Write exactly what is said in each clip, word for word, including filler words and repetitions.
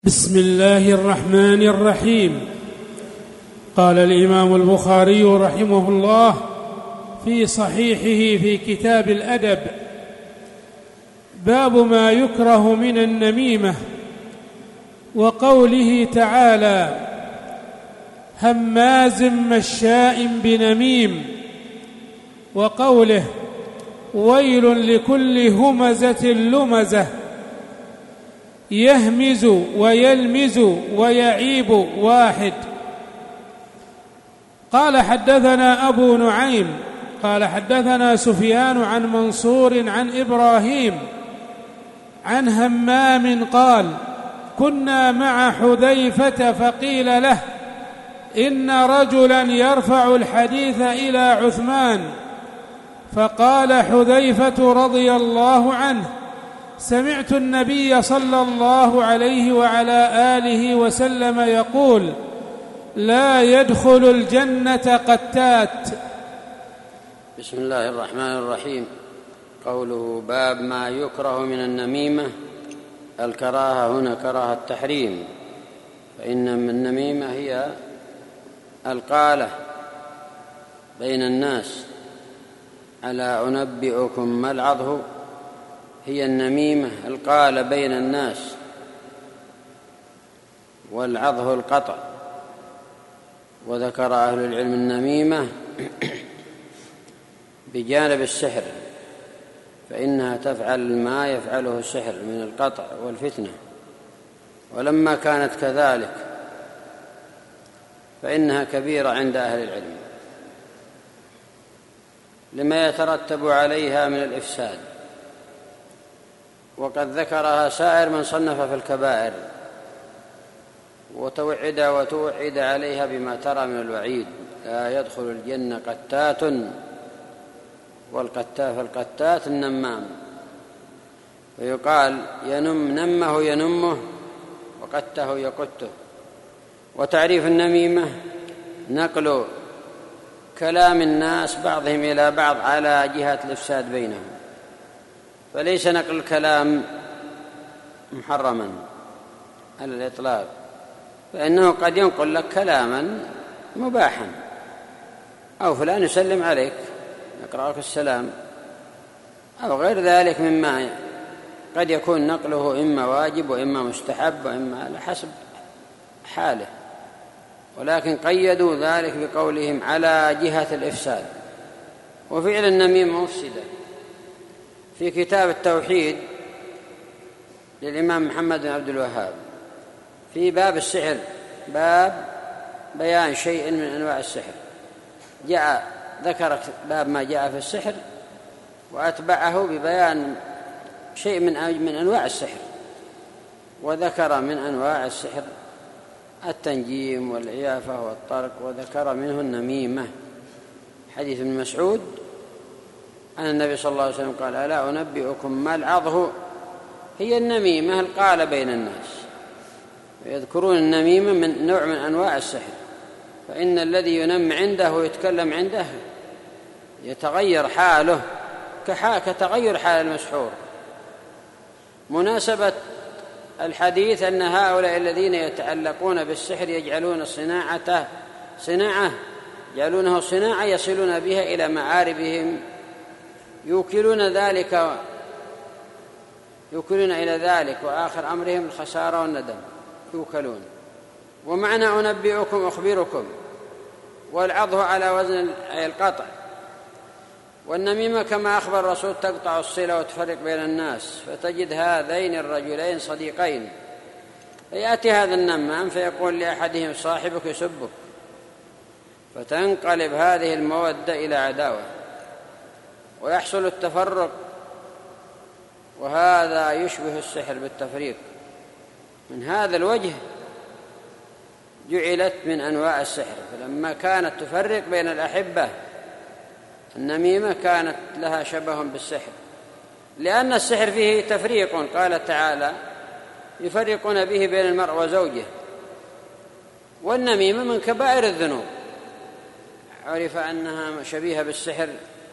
بسم الله الرحمن الرحيم. قال الإمام البخاري رحمه الله في صحيحه في كتاب الأدب: باب ما يكره من النميمة، وقوله تعالى: هماز مشاء بنميم، وقوله: ويل لكل همزة لمزة، يهمز ويلمز ويعيب واحد. قال: حدثنا أبو نعيم قال: حدثنا سفيان عن منصور عن إبراهيم عن همام قال: كنا مع حذيفة فقيل له: إن رجلا يرفع الحديث إلى عثمان. فقال حذيفة رضي الله عنه: سمعت النبي صلى الله عليه وعلى آله وسلم يقول: لا يدخل الجنة قتات. بسم الله الرحمن الرحيم. قوله: باب ما يكره من النميمة. الكراهة هنا كراهة التحريم، فإن النميمة هي القالة بين الناس. ألا أنبئكم ما العضه؟ هي النميمة القالة بين الناس، والعضه القطع. وذكر أهل العلم النميمة بجانب السحر، فإنها تفعل ما يفعله السحر من القطع والفتنة، ولما كانت كذلك فإنها كبيرة عند أهل العلم لما يترتب عليها من الإفساد، وقد ذكرها سائر من صنف في الكبائر، وتوعد وتوعد عليها بما ترى من الوعيد: لا يدخل الجنة قتات. والقتات فالقتات النمام، ويقال ينم نمه ينمه وقته يقته. وتعريف النميمة نقل كلام الناس بعضهم إلى بعض على جهة الإفساد بينهم، فليس نقل الكلام محرما على الإطلاق، فإنه قد ينقل لك كلاما مباحا: أو فلان يسلم عليك، يقرأ لك السلام، أو غير ذلك مما قد يكون نقله إما واجب وإما مستحب وإما على حسب حاله، ولكن قيدوا ذلك بقولهم على جهة الإفساد. وفعل النميمة مفسدة. في كتاب التوحيد للإمام محمد بن عبد الوهاب في باب السحر، باب بيان شيء من أنواع السحر، جاء ذكر باب ما جاء في السحر، وأتبعه ببيان شيء من من أنواع السحر، وذكر من أنواع السحر التنجيم والعيافة والطرق، وذكر منه النميمة. حديث ابن مسعود أن النبي صلى الله عليه وسلم قال: ألا أنبئكم ما العضه؟ هي النميمة القالة بين الناس. ويذكرون النميمة من نوع من أنواع السحر، فإن الذي ينم عنده ويتكلم عنده يتغير حاله كتغير حال المسحور. مناسبة الحديث أن هؤلاء الذين يتعلقون بالسحر يجعلون صناعته صناعة يجعلونه صناعة يصلون بها إلى معاربهم، يوكلون ذلك يوكلون إلى ذلك، وآخر أمرهم الخسارة والندم، يوكلون. ومعنى أنبئكم أخبركم، والعضه على وزن القطع. والنميمة كما أخبر الرسول تقطع الصلة وتفرق بين الناس، فتجد هذين الرجلين صديقين، فيأتي هذا النمام فيقول لأحدهم: صاحبك يسبك، فتنقلب هذه المودة إلى عداوة، ويحصل التفرق. وهذا يشبه السحر بالتفريق. من هذا الوجه جعلت من أنواع السحر، فلما كانت تفرق بين الأحبة النميمة كانت لها شبه بالسحر، لأن السحر فيه تفريق. قال تعالى: يفرقون به بين المرء وزوجه. والنميمة من كبائر الذنوب، عرف أنها شبيهة بالسحر،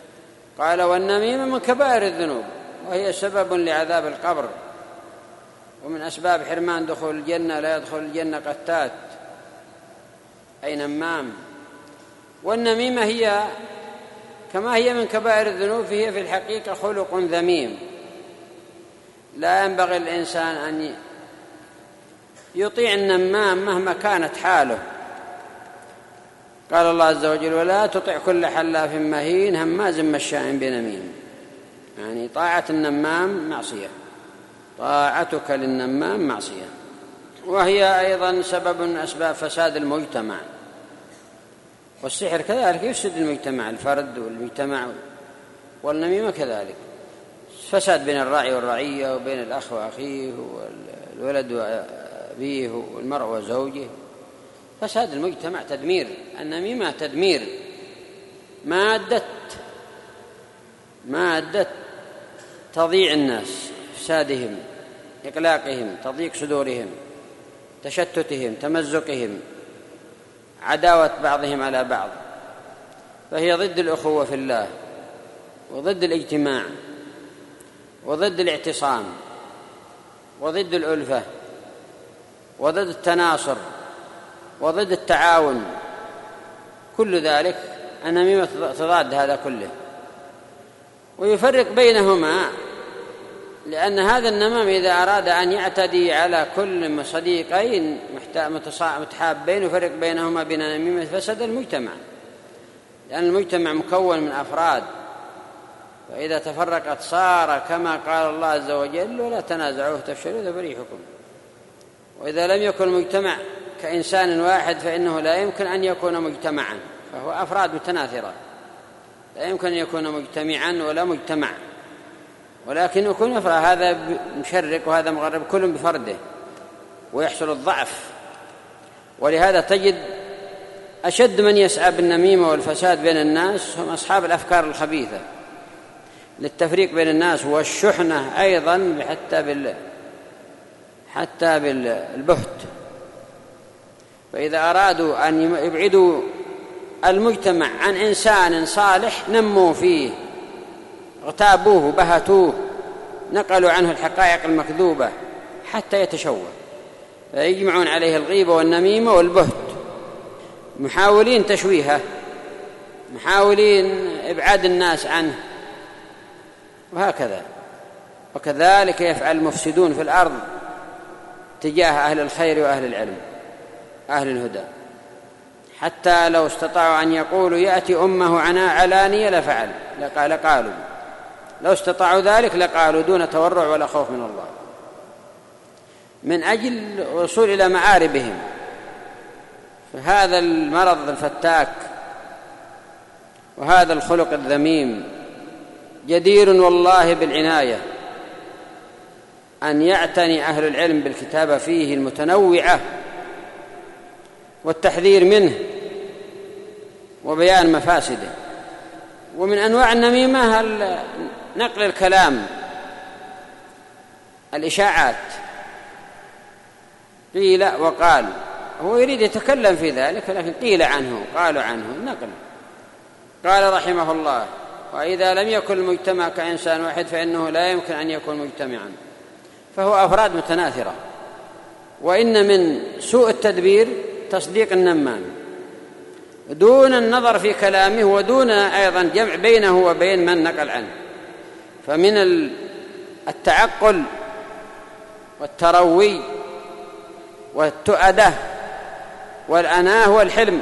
قال: والنميمة من كبائر الذنوب، وهي سبب لعذاب القبر. ومن أسباب حرمان دخول الجنة لا يدخل الجنة قتات أي نمام. والنميمة هي كما هي من كبائر الذنوب هي في الحقيقة خلق ذميم، لا ينبغي الإنسان أن يطيع النمام مهما كانت حاله. قال الله عز وجل: ولا تطع كل حلاف مهين هماز مشاء بنميم. يعني طاعة النمام معصية، طاعتك للنمام معصية، وهي أيضا سبب من أسباب فساد المجتمع. والسحر كذلك يفسد المجتمع، الفرد والمجتمع، والنميمة كذلك فساد بين الراعي والرعية، وبين الأخ وأخيه، والولد وأبيه، والمرء وزوجه. فساد المجتمع تدمير. النميمة تدمير، مادة مادة تضييع الناس، إفسادهم، إقلاقهم، تضييق صدورهم، تشتتهم، تمزقهم، عداوة بعضهم على بعض. فهي ضد الأخوة في الله، وضد الاجتماع، وضد الاعتصام، وضد الألفة، وضد التناصر، وضد التعاون. كل ذلك النميمة تضاد هذا كله. ويفرق بينهما، لأن هذا النمام إذا أراد أن يعتدي على كل صديقين متحابين يفرق بينهما بين النميمة فسد المجتمع، لأن المجتمع مكون من أفراد، فإذا تفرقت صار كما قال الله عز وجل: ولا تنازعوا تفشلوا فريحكم. وإذا لم يكن المجتمع كإنسان واحد فإنه لا يمكن أن يكون مجتمعا، فهو أفراد متناثرة، لا يمكن أن يكون مجتمعا ولا مجتمع، ولكن يكون أفراد، هذا مشرق وهذا مغرب، كل بفرده، ويحصل الضعف. ولهذا تجد أشد من يسعى بالنميمة والفساد بين الناس هم أصحاب الأفكار الخبيثة للتفريق بين الناس، والشحنة أيضا حتى بال حتى بالبهت. فإذا أرادوا أن يبعدوا المجتمع عن إنسان صالح نموا فيه، اغتابوه، بهتوه، نقلوا عنه الحقائق المكذوبة حتى يتشوه، فيجمعون عليه الغيبة والنميمة والبهت، محاولين تشويهه، محاولين إبعاد الناس عنه، وهكذا. وكذلك يفعل المفسدون في الأرض تجاه أهل الخير وأهل العلم، أهل الهدى، حتى لو استطاعوا أن يقولوا يأتي أمه عنا علانية لفعل لقالوا، لو استطاعوا ذلك لقالوا دون تورع ولا خوف من الله، من أجل الوصول إلى مآربهم. فهذا المرض الفتاك وهذا الخلق الذميم جدير والله بالعناية، أن يعتني أهل العلم بالكتابة فيه المتنوعة والتحذير منه وبيان مفاسده. ومن أنواع النميمة نقل الكلام، الإشاعات، قيل وقال، هو يريد يتكلم في ذلك لكن قيل عنه، قالوا عنه، نقل. قال رحمه الله: وإذا لم يكن المجتمع كإنسان واحد فإنه لا يمكن أن يكون مجتمعا، فهو أفراد متناثرة. وإن من سوء التدبير تصديق النمام دون النظر في كلامه، ودون أيضا جمع بينه وبين من نقل عنه. فمن التعقل والتروي والتؤدة والأناه والحلم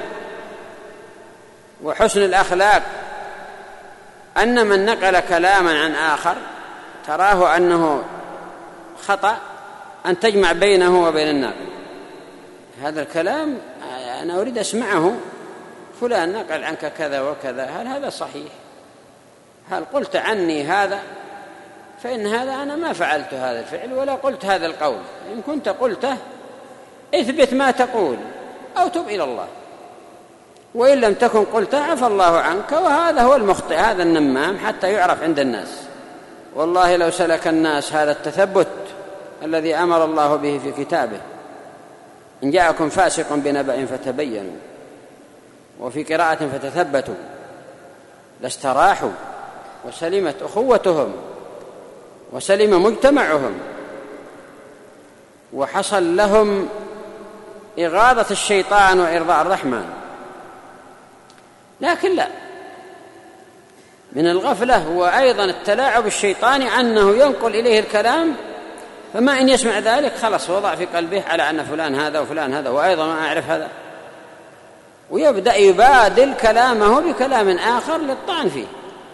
وحسن الأخلاق أن من نقل كلاما عن آخر تراه أنه خطأ أن تجمع بينه وبين الناقل. هذا الكلام أنا أريد أسمعه، فلان نقل عنك كذا وكذا، هل هذا صحيح؟ هل قلت عني هذا؟ فإن هذا أنا ما فعلت هذا الفعل ولا قلت هذا القول. إن كنت قلته اثبت ما تقول أو تب إلى الله، وإن لم تكن قلته عفى الله عنك. وهذا هو المخطئ، هذا النمام، حتى يعرف عند الناس. والله لو سلك الناس هذا التثبت الذي أمر الله به في كتابه: إن جاءكم فاسق بنبأ فتبينوا، وفي قراءة فتثبتوا، لاستراحوا وسلمت أخوتهم وسلم مجتمعهم. وحصل لهم إغاظة الشيطان وإرضاء الرحمن. لكن لا، من الغفلة هو أيضا التلاعب الشيطاني أنه ينقل إليه الكلام، فما إن يسمع ذلك خلص وضع في قلبه على أن فلان هذا وفلان هذا وأيضا ما أعرف هذا، ويبدأ يبادل كلامه بكلام آخر للطعن فيه.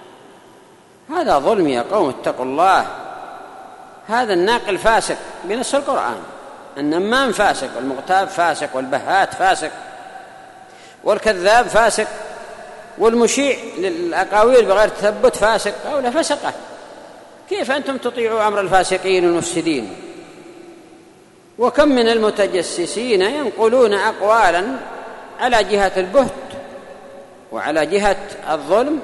هذا ظلم يا قوم، اتقوا الله. هذا الناقل فاسق بنص القرآن، النمام فاسق، والمغتاب فاسق، والبهات فاسق، والكذاب فاسق، والمشيع للأقاويل بغير تثبت فاسق. هؤلاء فسقة. كيف أنتم تطيعوا أمر الفاسقين المفسدين؟ وكم من المتجسسين ينقلون أقوالا على جهة البهت وعلى جهة الظلم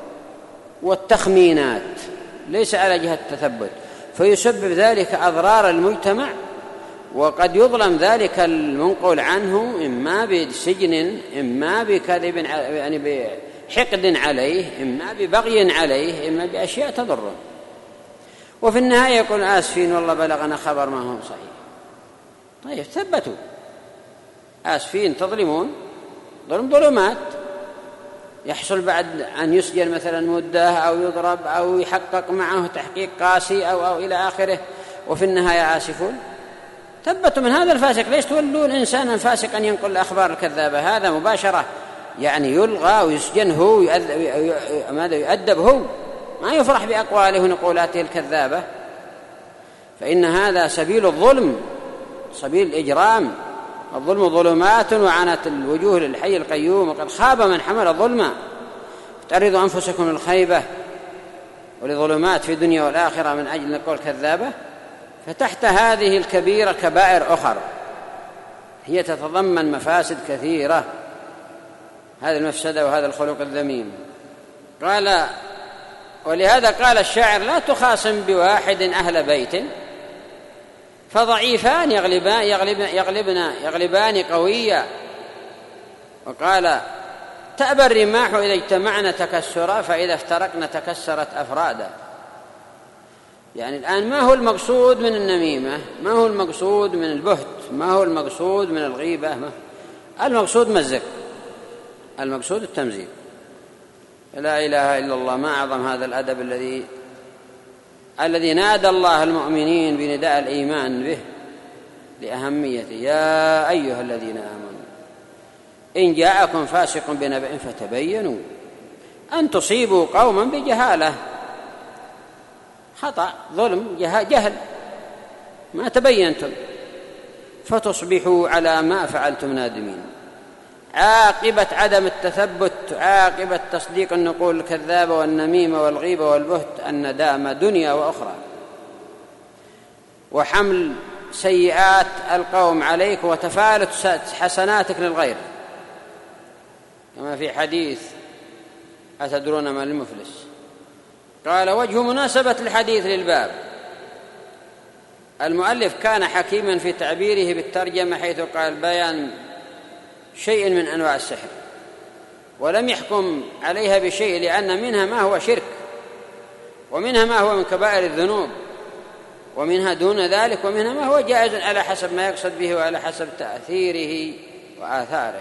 والتخمينات، ليس على جهة التثبت، فيسبب ذلك أضرار المجتمع، وقد يظلم ذلك المنقول عنه إما بسجن، إما بكذب يعني بحقد عليه، إما ببغي عليه، إما بأشياء تضره. وفي النهاية يقول آسفين والله بلغنا خبر ما هو صحيح. طيب ثبتوا. آسفين تظلمون، ظلم ظلمات، يحصل بعد أن يسجن مثلا مدة أو يضرب أو يحقق معه تحقيق قاسي أو, أو إلى آخره، وفي النهاية آسفون. ثبتوا من هذا الفاسق. ليش تولون إنسانا فاسقا ينقل الأخبار الكذابة؟ هذا مباشرة يعني يلغى ويسجن هو، ماذا يؤدب هو، ما يفرح بأقواله ونقولاته الكذابة. فإن هذا سبيل الظلم، سبيل الإجرام. الظلم ظلمات وعنت الوجوه للحي القيوم، وقد خاب من حمل ظلما. تعرضوا أنفسكم للخيبة ولظلمات في الدنيا والآخرة من أجل نقول كذابة. فتحت هذه الكبيرة كبائر أخر هي تتضمن مفاسد كثيرة، هذه المفسدة وهذا الخلق الذميم. قال ولهذا قال الشاعر: لا تخاصم بواحد أهل بيت فضعيفان يغلبان يغلبن يغلبن يغلبان قويا. وقال: تأبى الرماح إذا اجتمعنا تكسرا فإذا افترقنا تكسرت أفرادا. يعني الآن ما هو المقصود من النميمة؟ ما هو المقصود من البهت؟ ما هو المقصود من الغيبة؟ ما المقصود؟ مزق، المقصود التمزيق. لا إله إلا الله. ما أعظم هذا الأدب الذي الذي نادى الله المؤمنين بنداء الإيمان به لأهميته: يا أيها الذين آمنوا إن جاءكم فاسق بنبأ فتبينوا أن تصيبوا قوما بجهالة. خطأ، ظلم، جهل، ما تبينتم فتصبحوا على ما فعلتم نادمين. عاقبة عدم التثبت، عاقبة تصديق النقول الكذابة والنميمة والغيبة والبهت الندامة دنيا وأخرى، وحمل سيئات القوم عليك وتفالت حسناتك للغير، كما في حديث: أتدرون ما المفلس؟ قال: وجه مناسبة الحديث للباب: المؤلف كان حكيما في تعبيره بالترجمة، حيث قال: بيان شيء من أنواع السحر، ولم يحكم عليها بشيء، لأن منها ما هو شرك، ومنها ما هو من كبائر الذنوب، ومنها دون ذلك، ومنها ما هو جائز على حسب ما يقصد به وعلى حسب تأثيره وآثاره.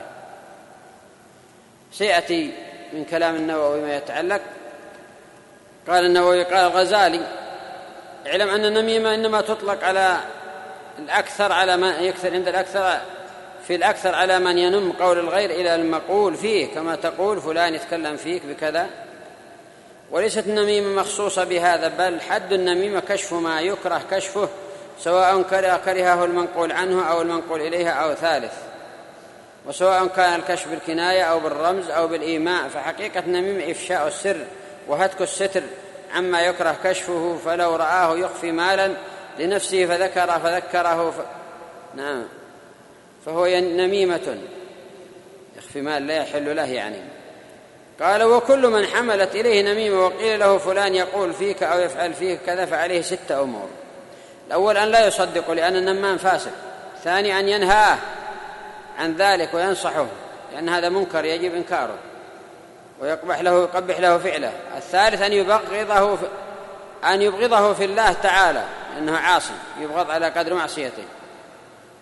سيأتي من كلام النووي ما يتعلق. قال النووي: قال الغزالي: اعلم أن النميمة إنما تطلق على الأكثر، على ما يكثر عند الأكثر، في الأكثر على من ينم قول الغير إلى المقول فيه، كما تقول فلان يتكلم فيك بكذا. وليست النميمة مخصوصة بهذا، بل حد النميمة كشف ما يكره كشفه، سواء كرهه المنقول عنه أو المنقول إليها أو ثالث، وسواء كان الكشف بالكناية أو بالرمز أو بالإيماء. فحقيقة النميمة إفشاء السر وهتك الستر عما يكره كشفه، فلو رآه يخفي مالا لنفسه فذكر فذكره ف... نعم فهو نميمة، يخفي مال لا يحل له يعني. قال: وكل من حملت إليه نميمة وقيل له فلان يقول فيك أو يفعل فيك كذا فعليه ستة أمور. الأول أن لا يصدق لأن النمام فاسق. ثاني أن ينهاه عن ذلك وينصحه، لأن هذا منكر يجب إنكاره ويقبح له يقبح له فعله. الثالث أن يبغضه في أن يبغضه في الله تعالى، لأنه عاصي، يبغض على قدر معصيته.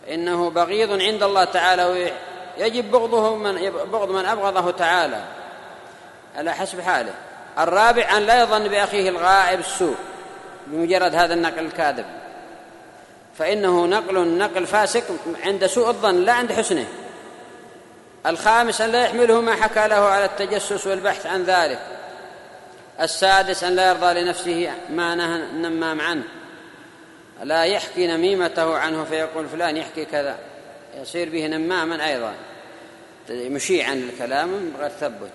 إنه بغيض عند الله تعالى، ويجب بغضه من بغض من أبغضه تعالى على حسب حاله. الرابع أن لا يظن بأخيه الغائب السوء بمجرد هذا النقل الكاذب، فإنه نقل نقل فاسق عند سوء الظن لا عند حسنه. الخامس أن لا يحمله ما حكى له على التجسس والبحث عن ذلك. السادس أن لا يرضى لنفسه ما نهى النمام عنه، لا يحكي نميمته عنه فيقول فلان يحكي كذا، يصير به نماما أيضا مشيعا للكلام بغير ثبت.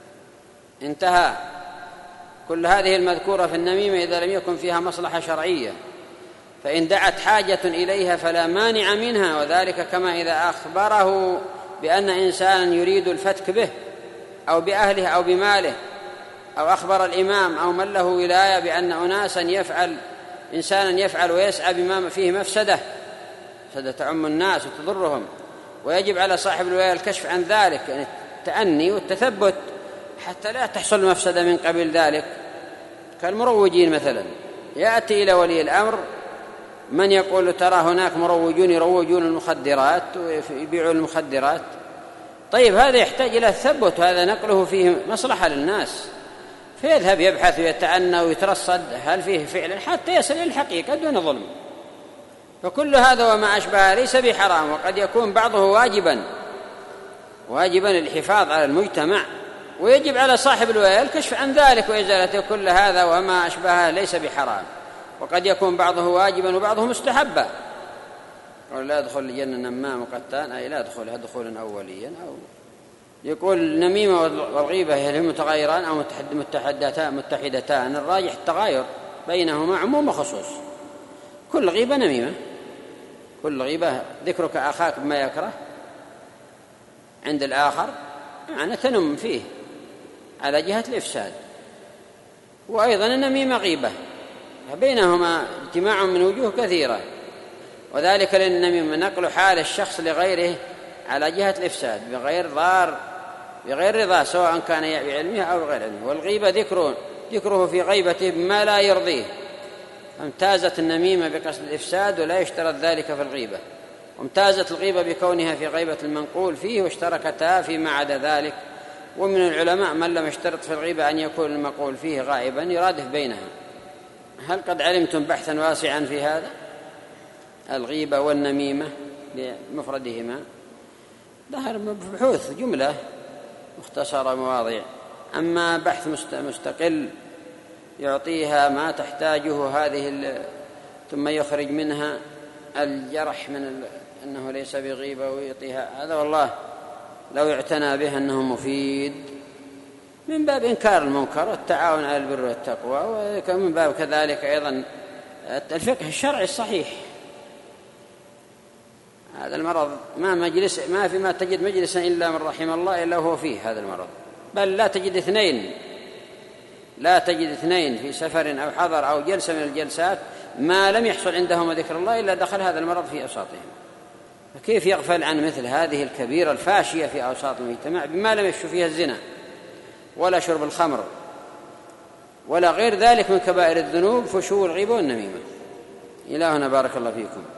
انتهى. كل هذه المذكورة في النميمة إذا لم يكن فيها مصلحة شرعية، فإن دعت حاجة إليها فلا مانع منها، وذلك كما إذا أخبره بأن إنسانا يريد الفتك به أو بأهله أو بماله، أو أخبر الإمام أو من له ولاية بأن أناسا يفعل إنسانا يفعل ويسعى بما فيه مفسدة مفسدة تعم الناس وتضرهم، ويجب على صاحب الولاية الكشف عن ذلك، يعني التأني والتثبت حتى لا تحصل مفسدة من قبل ذلك. كالمروجين مثلا، يأتي إلى ولي الأمر من يقول ترى هناك مروجون يروجون المخدرات ويبيعون المخدرات، طيب هذا يحتاج إلى التثبت، وهذا نقله فيه مصلحة للناس، فيذهب يبحث ويتأنى ويترصد هل فيه فعلا حتى يصل إلى الحقيقة دون ظلم. فكل هذا وما أشبه ليس بحرام، وقد يكون بعضه واجبا واجبا للحفاظ على المجتمع، ويجب على صاحب الولاية الكشف عن ذلك وإزالته. كل هذا وما أشبهه ليس بحرام، وقد يكون بعضه واجبا وبعضه مستحبا. لا يدخل الجنة نمام قتان، أي لا يدخلها دخولا أوليا. أو يقول النميمة والغيبة هل متغايران أو متحدتان متحدتان؟ الراجح التغاير بينهما عموم وخصوص. كل غيبة نميمة، كل غيبة ذكرك أخاك بما يكره عند الآخر معنى تنم فيه على جهة الإفساد، وأيضا النميمة غيبة، بينهما اجتماع من وجوه كثيرة، وذلك لأن النميمة نقل حال الشخص لغيره على جهة الإفساد بغير ضار بغير رضا، سواء كان بعلمه أو غير علمه. والغيبة ذكره ذكره في غيبته بما لا يرضيه، امتازت النميمة بقصد الإفساد ولا يشترط ذلك في الغيبة، وامتازت الغيبة بكونها في غيبة المنقول فيه، واشتركتا فيما عدا ذلك. ومن العلماء من لم يشترط في الغيبة أن يكون المقول فيه غائبا يرادف بينها. هل قد علمتم بحثا واسعا في هذا؟ الغيبة والنميمة بمفردهما ظهر بحوث جملة مختصرة مواضيع، أما بحث مستقل يعطيها ما تحتاجه هذه ثم يخرج منها الجرح من أنه ليس بغيبة ويعطيها هذا، والله لو يعتنى به أنه مفيد من باب إنكار المنكر والتعاون على البر والتقوى، ومن باب كذلك أيضا الفقه الشرعي الصحيح. هذا المرض ما مجلس ما في ما تجد مجلسا إلا من رحم الله إلا هو فيه هذا المرض، بل لا تجد اثنين لا تجد اثنين في سفر أو حضر أو جلسة من الجلسات ما لم يحصل عندهم ذكر الله إلا دخل هذا المرض في أوساطهم. فكيف يغفل عن مثل هذه الكبيرة الفاشية في أوساط المجتمع بما لم يفش فيها الزنا ولا شرب الخمر ولا غير ذلك من كبائر الذنوب، فشو الغيبة والنميمة. إلهنا بارك الله فيكم.